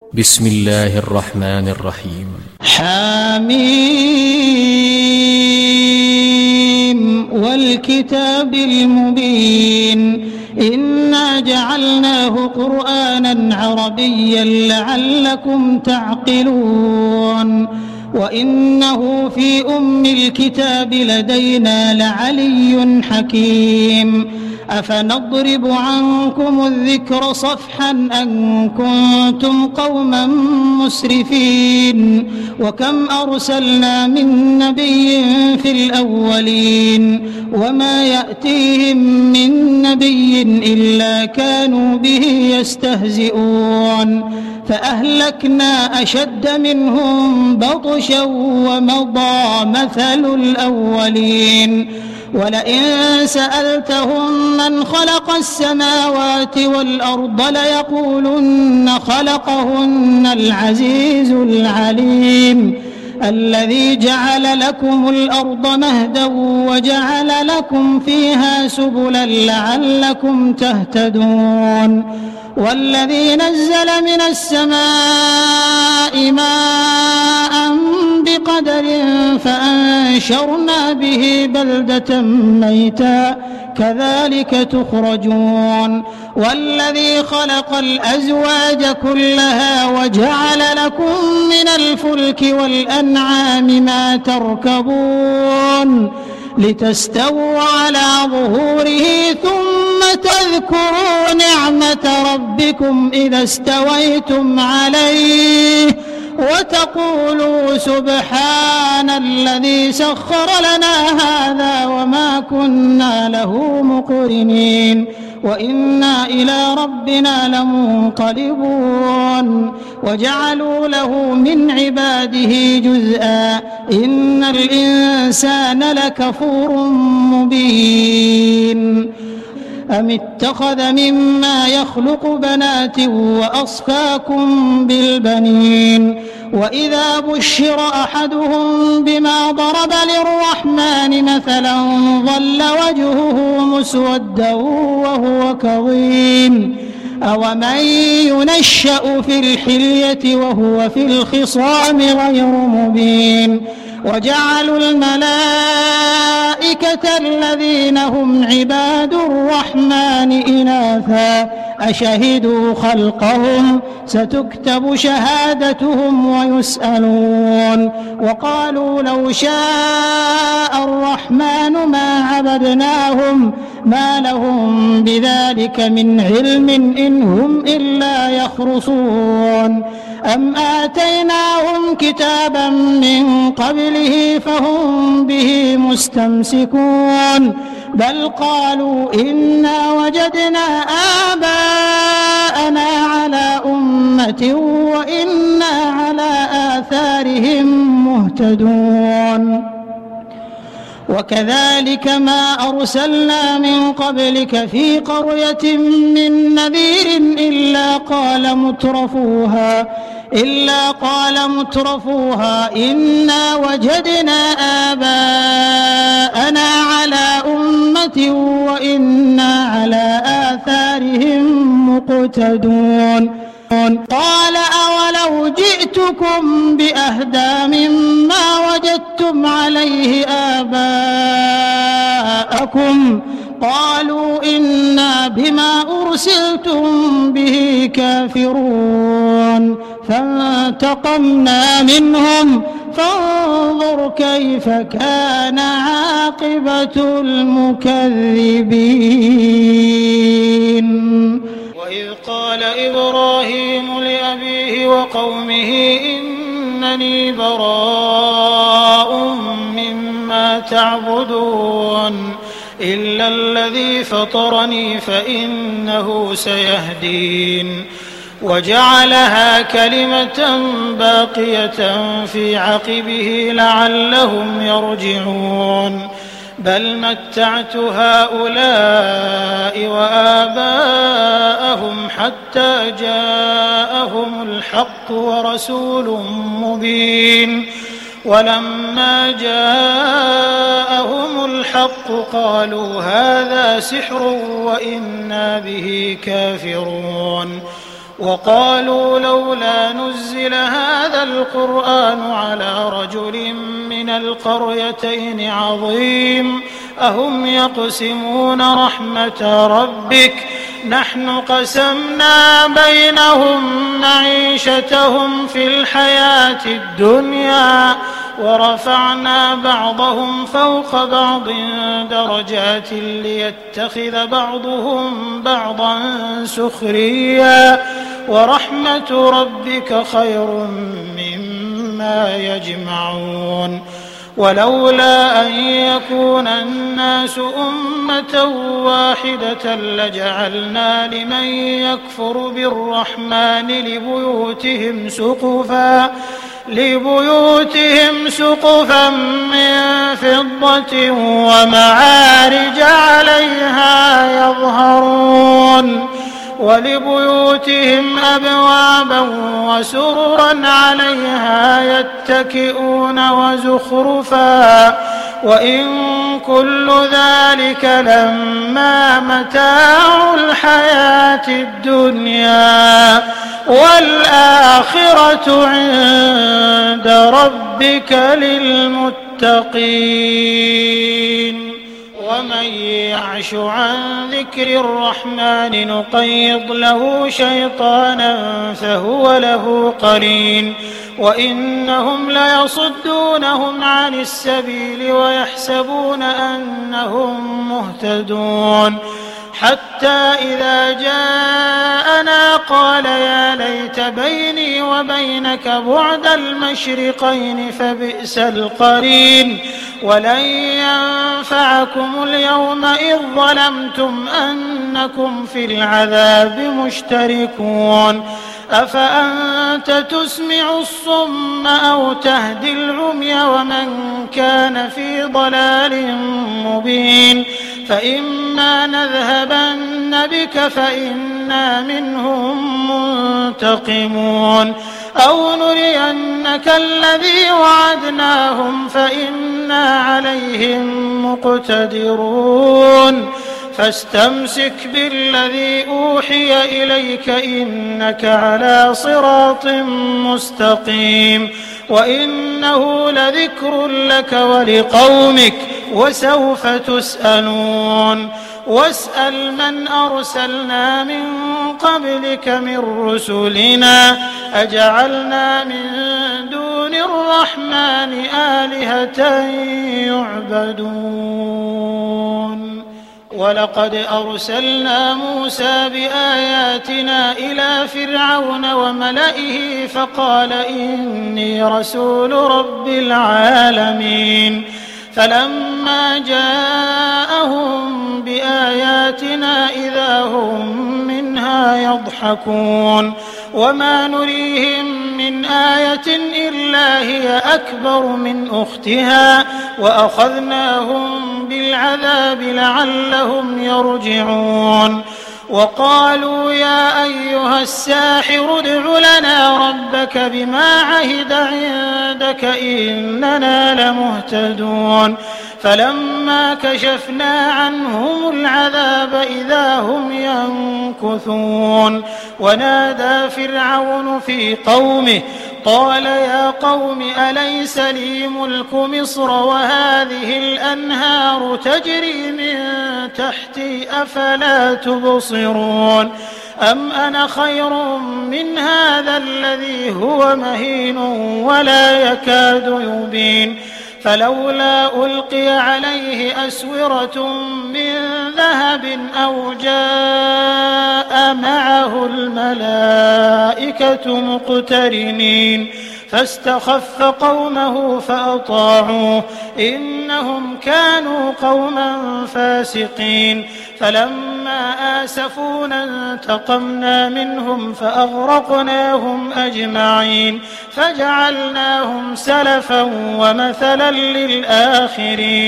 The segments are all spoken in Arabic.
بسم الله الرحمن الرحيم. حميم والكتاب المبين إنا جعلناه قرآنا عربيا لعلكم تعقلون وإنه في أم الكتاب لدينا لعلي حكيم أفنضرب عنكم الذكر صفحا أن كنتم قوما مسرفين وكم أرسلنا من نبي في الأولين وما يأتيهم من نبي إلا كانوا به يستهزئون فأهلكنا أشد منهم بطشا ومضى مثل الأولين ولئن سألتهم من خلق السماوات والأرض ليقولن خلقهن العزيز العليم الذي جعل لكم الأرض مهدا وجعل لكم فيها سبلا لعلكم تهتدون والذي نزل من السماء ماء بقدر فأنشرنا به بلدة ميتا كذلك تخرجون والذي خلق الأزواج كلها وجعل لكم من الفلك والأنعام ما تركبون لتستووا على ظهوره ثم تذكروا نعمة ربكم إذا استويتم عليه وتقولوا سبحان الذي سخر لنا هذا وما كنا له مقرنين وإنا إلى ربنا لمنقلبون وجعلوا له من عباده جزءا إن الإنسان لكفور مبين أم اتخذ مما يخلق بنات وأصفاكم بالبنين وإذا بشر أحدهم بما ضرب للرحمن مثلا ظل وجهه مسودا وهو كظيم أومن ينشأ في الحلية وهو في الخصام غير مبين وجعلوا الملائكة الذين هم عباد الرحمن إناثا أشهدوا خلقهم ستكتب شهادتهم ويسألون وقالوا لو شاء الرحمن ما عبدناهم ما لهم بذلك من علم إن هم إلا يخرصون أم آتيناهم كتابا من قبله فهم به مستمسكون بل قالوا إنا وجدنا آباءنا على أمة وإنا على آثارهم مهتدون وكذلك ما أرسلنا من قبلك في قرية من نذير إلا قال مترفوها إنا وجدنا آباءنا على أمة وإنا على آثارهم مقتدون قال أولو جئتكم بأهدى مما وجدتم عليه آباءكم قالوا إنا بما أرسلتم به كافرون فانتقمنا منهم فانظر كيف كان عاقبة المكذبين وإذ قال إبراهيم لأبيه وقومه إنني براء مما تعبدون إلا الذي فطرني فإنه سيهدين وجعلها كلمة باقية في عقبه لعلهم يرجعون بل متعت هؤلاء وآباءهم حتى جاءهم الحق ورسول مبين ولما جاءهم الحق قالوا هذا سحر وإنا به كافرون وقالوا لولا نزل هذا القرآن على رجل من القريتين عظيم أهم يقسمون رحمة ربك نحن قسمنا بينهم معيشتهم في الحياة الدنيا ورفعنا بعضهم فوق بعض درجات ليتخذ بعضهم بعضا سخريا ورحمة ربك خير مما يجمعون ولولا أن يكون الناس أمة واحدة لجعلنا لمن يكفر بالرحمن لبيوتهم سقفا من فضة ومعارج عليها يظهرون ولبيوتهم أبوابا وسررا عليها يتكئون وزخرفا وإن كل ذلك لما متاع الحياة الدنيا والآخرة عند ربك للمتقين ومن يعش عن ذكر الرحمن نقيض له شيطانا فهو له قرين وإنهم ليصدونهم عن السبيل ويحسبون أنهم مهتدون حتى إذا جاءنا قال يا ليت بيني وبينك بعد المشرقين فبئس القرين ولن ينفعكم اليوم إذ ظلمتم أنكم في العذاب مشتركون أفأنت تسمع الصم أو تهدي العمي ومن كان في ضلال مبين فإما نذهبن بك فإنا منهم منتقمون أو نرينك الذي وعدناهم فإنا عليهم مقتدرون فاستمسك بالذي أوحي إليك إنك على صراط مستقيم وإنه لذكر لك ولقومك وسوف تسألون واسأل من أرسلنا من قبلك من رسلنا أجعلنا من دون الرحمن آلهة يعبدون ولقد أرسلنا موسى بآياتنا إلى فرعون وملئه فقال إني رسول رب العالمين فلما جاءهم بآياتنا إذا هم منها يضحكون وما نريهم من آية إلا هي أكبر من أختها وأخذناهم بالعذاب لعلهم يرجعون وقالوا يا أيها الساحر ادع لنا ربك بما عهد عندك إننا لمهتدون فلما كشفنا عنهم العذاب إذا هم ينكثون ونادى فرعون في قومه قال يا قوم أليس لي ملك مصر وهذه الأنهار تجري من تحتي أفلا تبصرون أم أنا خير من هذا الذي هو مهين ولا يكاد يبين فلولا ألقي عليه أسورة من ذهب أو جاء معه الملائكة مقترنين فاستخف قومه فأطاعوه إنهم كانوا قوما فاسقين فلما آسفونا انتقمنا منهم فأغرقناهم أجمعين فجعلناهم سلفا ومثلا للآخرين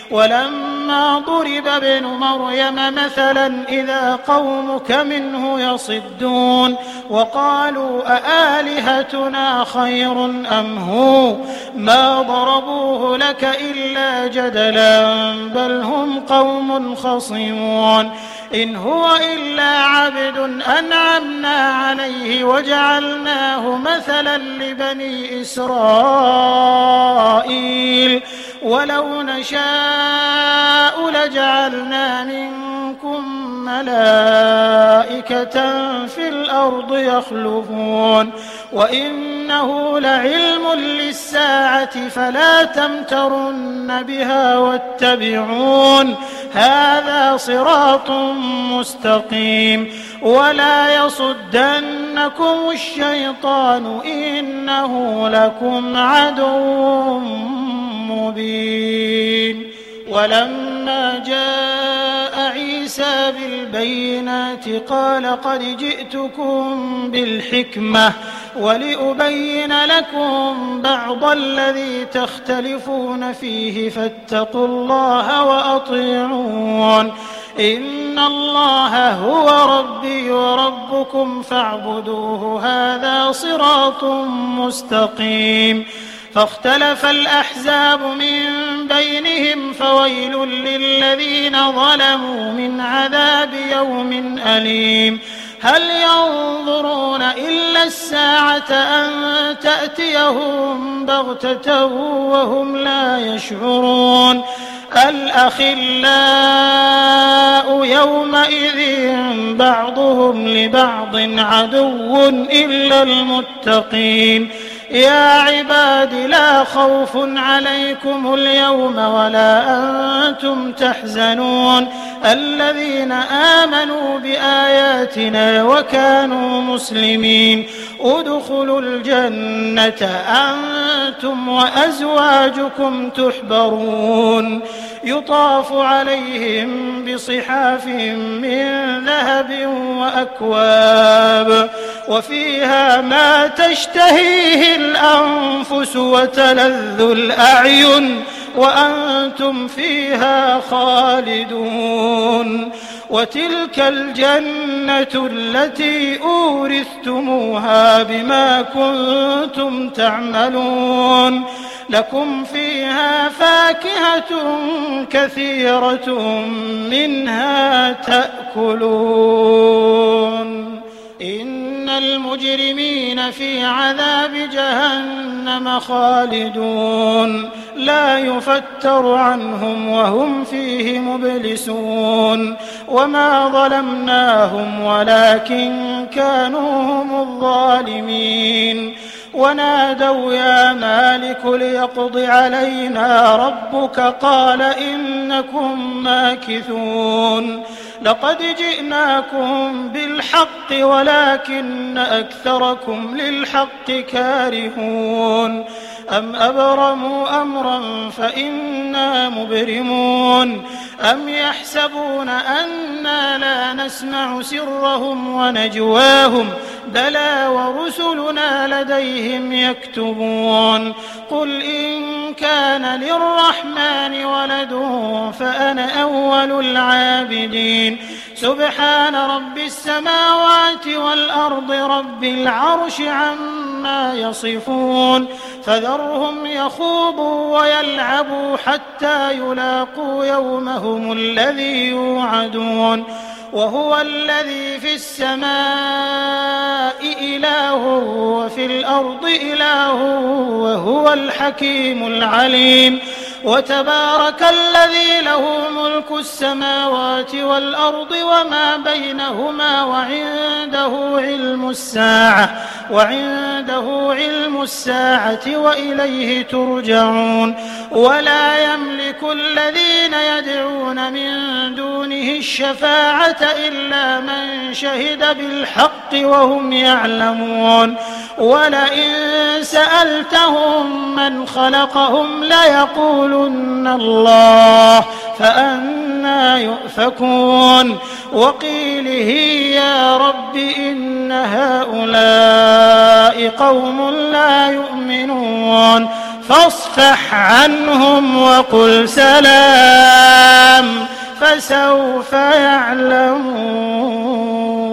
ولما ضرب ابن مريم مثلا إذا قومك منه يصدون وقالوا أآلهتنا خير أم هو ما ضربوه لك إلا جدلا بل هم قوم خصمون إن هو إلا عبد أنعمنا عليه وجعلناه مثلا لبني إسرائيل ولو نشاء لجعلنا منكم ملائكة في الأرض يخلفون وإنه لعلم للساعة فلا تمترن بها واتبعون هذا صراط مستقيم ولا يصدنكم الشيطان إنه لكم عدو مبين ولما جاء عيسى بالبينات قال قد جئتكم بالحكمة ولأبين لكم بعض الذي تختلفون فيه فاتقوا الله وأطيعون إن الله هو ربي وربكم فاعبدوه هذا صراط مستقيم فاختلف الأحزاب من بينهم فويل للذين ظلموا من عذاب يوم أليم هل ينظرون إلا الساعة أن تأتيهم بغتة وهم لا يشعرون الأخلاء يومئذ بعضهم لبعض عدو إلا المتقين يا عباد لا خوف عليكم اليوم ولا أنتم تحزنون الذين آمنوا بآياتنا وكانوا مسلمين ادخلوا الجنة أنتم وأزواجكم تحبرون يطاف عليهم بصحاف من ذهب وأكواب وفيها ما تشتهيه الأنفس وتلذ الأعين وأنتم فيها خالدون وتلك الجنة التي أورثتموها بما كنتم تعملون لكم فيها فاكهة كثيرة منها تأكلون إن المجرمين في عذاب جهنم خالدون لا يفتر عنهم وهم فيه مبلسون وما ظلمناهم ولكن كانوا هم الظالمين ونادوا يا مالك ليقض علينا ربك قال إنكم ماكثون لقد جئناكم بالحق ولكن أكثركم للحق كارهون أم أبرموا أمرا فإنا مبرمون أم يحسبون أنا لا نسمع سرهم ونجواهم بلى ورسلنا لديهم يكتبون قل إن كان للرحمن ولد فأنا أول العابدين سبحان رب السماوات والأرض رب العرش عما يصفون فذرهم يخوضوا ويلعبوا حتى يلاقوا يومهم الذي يوعدون وهو الذي في السماء إله وفي الأرض إله وهو الحكيم العليم وتبارك الذي له ملك السماوات والأرض وما بينهما وعنده علم الساعة وإليه ترجعون ولا يملك الذين يدعون من دونه الشفاعة إلا من شهد بالحق وهم يعلمون ولئن سألتهم من خلقهم ليقولن الله فأنى يؤفكون وقيله يا رب إن هؤلاء قوم لا يؤمنون فاصفح عنهم وقل سلام فسوف يعلمون.